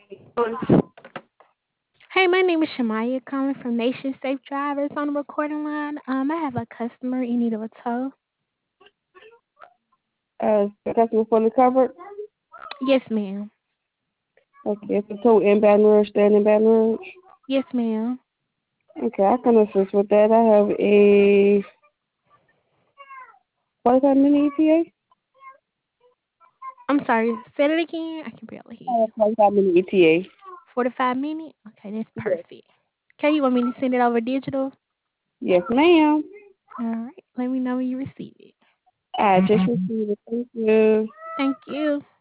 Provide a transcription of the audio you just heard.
Hey, my name is Shamaya, calling from Nation Safe Drivers on the recording line. I have a customer in need of a tow. The customer fully covered. Yes, ma'am. Okay, it's a tow in Baton Rouge, stand in Baton Rouge. Yes, ma'am. Okay, I can assist with that. I have a 45 minute ETA. I'm sorry. Say it again. I can barely hear I you. have 45-minute ETA. 45 minutes? Okay, that's Yes. perfect. Okay, you want me to send it over digital? Yes, ma'am. All right. Let me know when you receive it. I just received it. Thank you. Thank you.